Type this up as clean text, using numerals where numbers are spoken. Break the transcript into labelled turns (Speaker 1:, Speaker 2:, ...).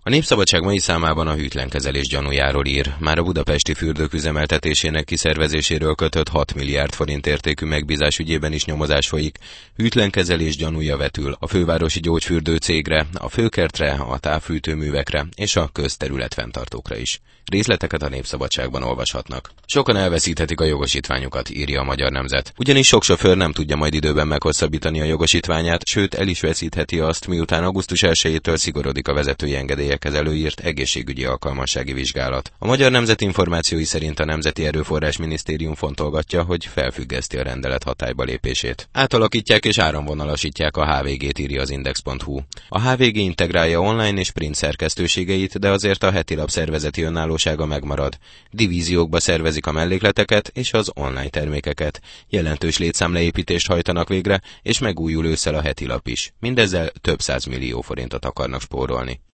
Speaker 1: A Népszabadság mai számában a hűtlenkezelés gyanújáról ír. Már a budapesti fürdők üzemeltetésének kiszervezéséről kötött 6 milliárd forint értékű megbízás ügyében is nyomozás folyik. Hűtlenkezelés gyanúja vetül a fővárosi gyógyfürdő cégre, a főkertre, a távfűtőművekre és a közterületfenntartókra is. Részleteket a Népszabadságban olvashatnak. Sokan elveszíthetik a jogosítványukat, írja a Magyar Nemzet. Ugyanis sok sofőr nem tudja majd időben meghosszabbítani a jogosítványát, sőt el is veszítheti azt, miután augusztus 1-től szigorodik a vezetői engedélyekhez előírt egészségügyi alkalmassági vizsgálat. A Magyar Nemzet információi szerint a Nemzeti Erőforrás Minisztérium fontolgatja, hogy felfüggeszti a rendelet hatályba lépését. Átalakítják és áramvonalasítják a HVG-t, írja az Index.hu. A HVG integrálja online és print szerkesztőségeit, de azért a heti lap szervezeti önállósága megmarad. Divíziókba szervezik a mellékleteket és az online termékeket. Jelentős létszámleépítést hajtanak végre, és megújul ősszel a heti lap is. Mindezzel több 100 millió forintot akarnak spórolni.